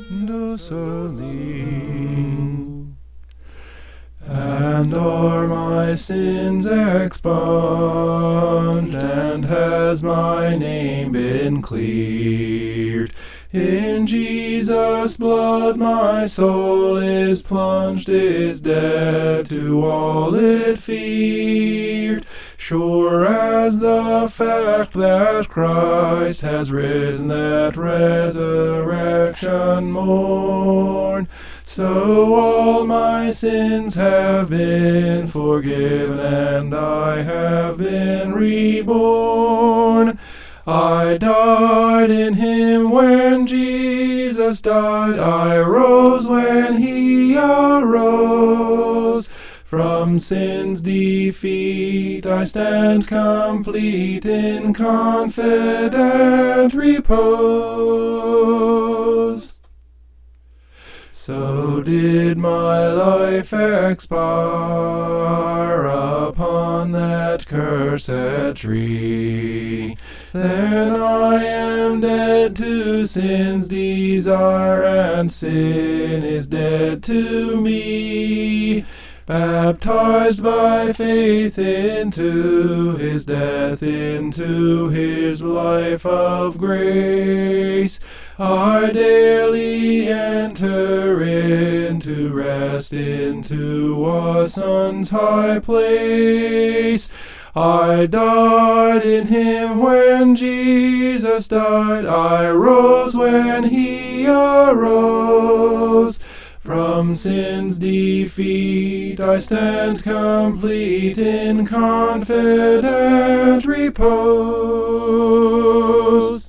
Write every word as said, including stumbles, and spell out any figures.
docilely, and are my sins expunged, and has my name been cleared. In Jesus' blood my soul is plunged, is dead to all it feared. Sure as the fact that Christ has risen, that resurrection morn, so all my sins have been forgiven, and I have been reborn. I died in him when Jesus died, I rose when he arose. From sin's defeat I stand complete in confident repose. So did my life expire upon that cursed tree. Then I am dead to sin's desire, and sin is dead to me. Baptized by faith into his death, into his life of grace, I daily enter into rest, into a son's high place. I died in him when Jesus died, I rose when he arose. From sin's defeat I stand complete in confident repose.